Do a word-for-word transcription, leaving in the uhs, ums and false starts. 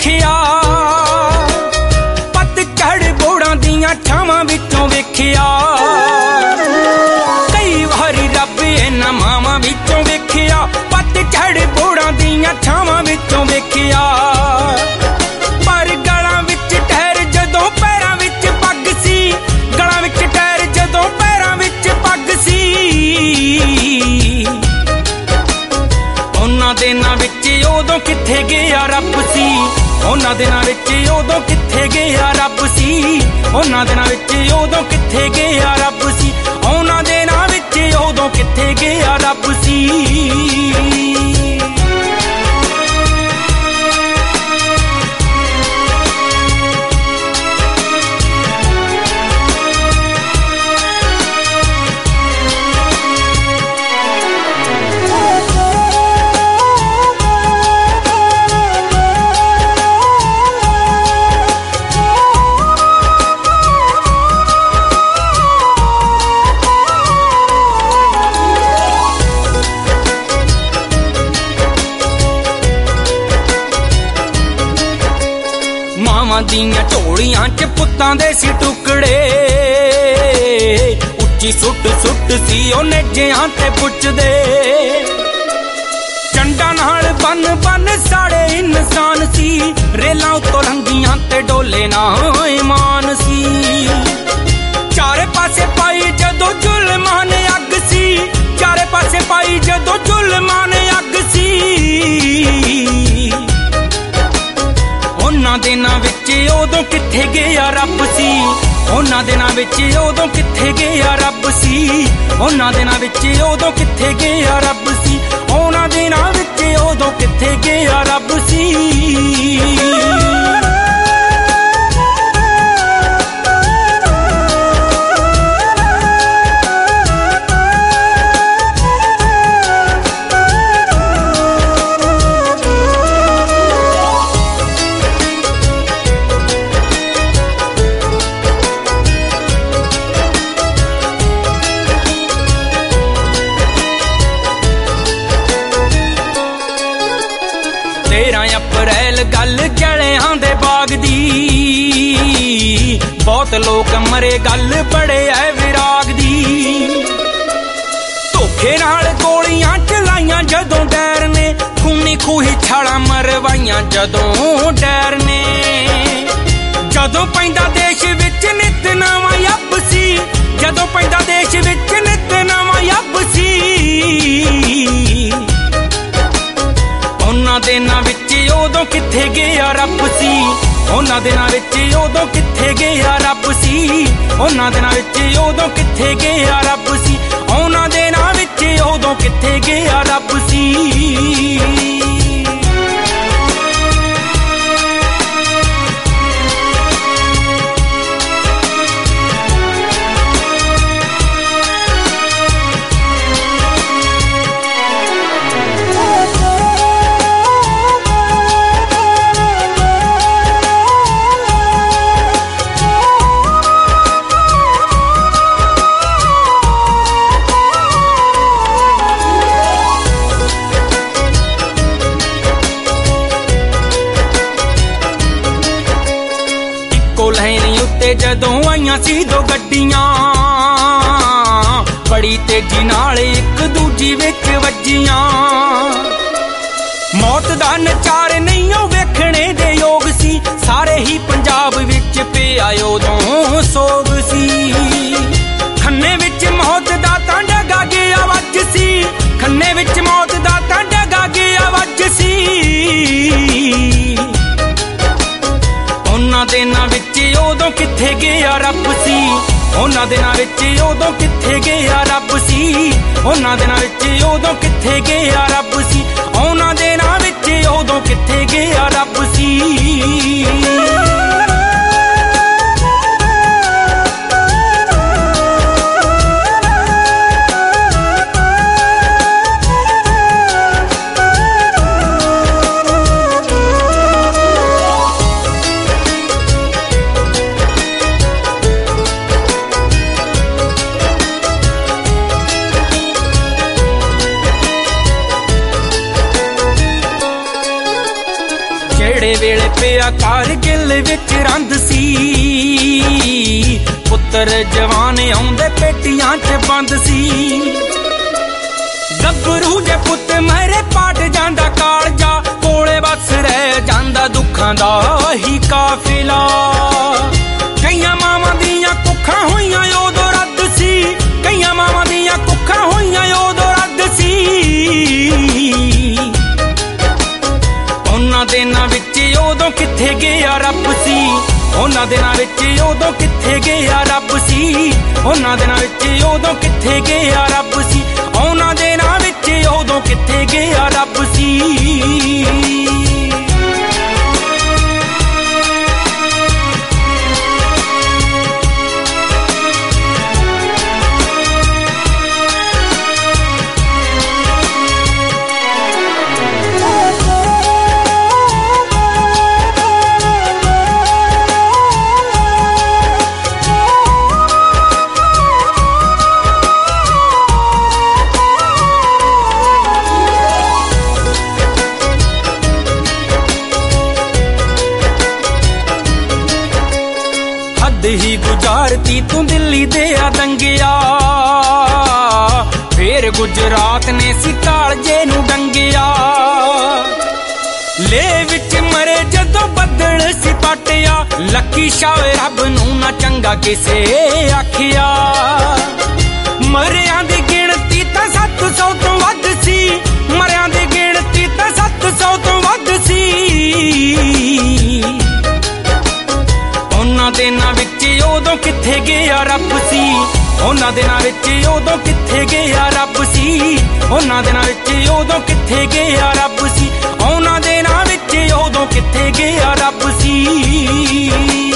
वेखिया, पतझड़ बोड़ां दियां छावां विचों वेखिया। कई वारी रब इन्हां मावां विचों वेखिया, पतझड़ बोड़ां दियां छावां विचों वेखिया। पर गलां विच टहर जदों पैरां विच पग सी, गलां विच टहर जदों पैरां विच पग सी। उन्हां दिनां विच उदों कित्थे गया रब सी, उन्हां दिनां विच उदों कित्थे गया रब सी, उन्हां दिनां विच उदों कित्थे गया रब सी, उन्हां दिनां विच उदों कित्थे गया रब सी। मावां दियां झोलियां च पुत्तां दे सी टुकड़े, उच्ची सुट सुट सी ओ नेजियां ते पुछदे। चंडा नाल बन बन साड़े इंसान सी, रेलां उत्तों लंघियां ते डोले ना ईमान सी। चारे पासे पाई जदों जुल्मां ने अग सी, चारे पासे पाई जदों जुल्मां ने अग सी। उन्हां दिनां विच उदों कित्थे गया रब सी, उन्हां दिनां विच उदों कित्थे गया रब सी, उन्हां दिनां विच उदों कित्थे गया रब सी, उन्हां दिनां विच उदों कित्थे गया रब सी। तेरह अप्रैल गल जलियां दे बाग दी, बहुत लोग मरे गल बड़े है विराग दी। धोखे नाल गोलियां चलाइयां जदों डैर ने, खूनी खूही छालां मरवाइयां जदों डैर ने। जदों पैंदा देश विच नित नवां यब सी, जदों पैंदा देश विच नित नवां यब सी। उन्हां दिनां विच उदों कित्थे गया रब सी, उन्हां दिनां विच उदों कित्थे गया रब सी, उन्हां दिनां विच उदों कित्थे गया रब सी, उन्हां दिनां विच उदों कित्थे गया रब सी। जदों आईयां सी दो गड्डियां, बड़ी तेजी नाल एक दूजी विच वज्जियां। मौत दा नचार नहीं ओ वेखणे दे योग सी, सारे ही पंजाब विच पिया उदों सोग सी। खन्ने विच मौत दा तां डगा गया वज सी, खन्ने विच मौत दा तां डगा गया वज सी। उन्हां दिनां विच उदों कित्थे गया रब सी, उन्हां दिनां विच उदों कित्थे गया रब सी, उन्हां दिनां विच उदों कित्थे गया रब सी, उन्हां दिनां विच उदों कित्थे गया रब सी। ਜਿਹੜੇ ਵੇਲੇ ਪਿਆ कारगिल विच रंद सी पुत्र जवान आउंदे पेटियां च बंद सी गभरू जे पुत मेरे पाट जांदा कालजा कोले बस रह जांदा दुखां दा ही काफिला कईयां मावां दियां कुखां होईयां उदों रद्द सी कईयां मावां दियां कुखां होईयां उदों रद्द सी उन्हां दिनां विच उदों कित्थे गया रब सी उन्हां दिनां विच उदों कित्थे गया रब सी उन्हां दिनां विच उदों कित्थे गया रब सी उन्हां दिनां विच उदों कित्थे गया रब सी ही गुजारती तू दिल्ली दे दंगिया फिर गुजरात ने सी कालजे नू डंगिया ले विच मरे जदों बदल सी पाटिया लकी शाह रब नू ना चंगा किसे आखिया मरियां दी गिणती तां सत्त सौ तो वध सी मरियां दी गिणती तां सत्त सौ तो वध सी उन्हां दिनां विच उदों कित्थे गया रब सी उन्हां दिनां विच उदों कित्थे गया रब सी उन्हां दिनां विच उदों कित्थे गया रब सी उन्हां दिनां विच उदों कित्थे गया रब सी